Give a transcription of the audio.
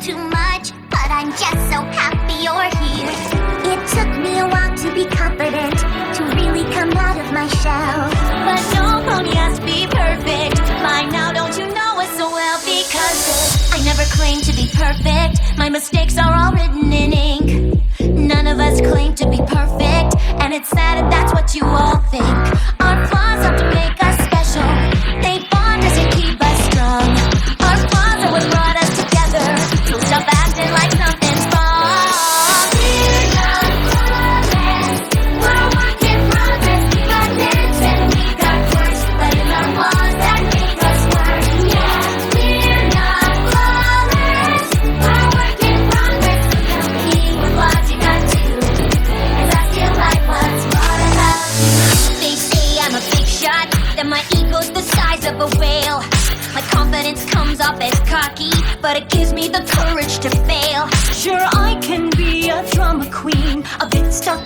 too much, but I'm just so happy you're here. It took me a while to be confident, to really come out of my shell. But nobody has to be perfect. By now, don't you know it so well? Because I never claimed to be perfect. My mistakes are all written in ink. None of us claim to be perfect, and it's sad that that's what you all think. Our flaws have to make us special. They bond us and keep us strong. Our flaws are what brought us together. So stop acting like something's wrong. We're not flawless. We're a work in progress. We got limits and we got quirks, but it's our flaws that make us work. Yeah, we're not flawless. We're a work in progress. Tell me what you got to do, 'cause I feel like what's more than love. They say I'm a big shot, that my ego's the size of a whale. My confidence comes off as cocky, but it gives me the courage to fail. Sure, I can be a drama queen, a bit stuck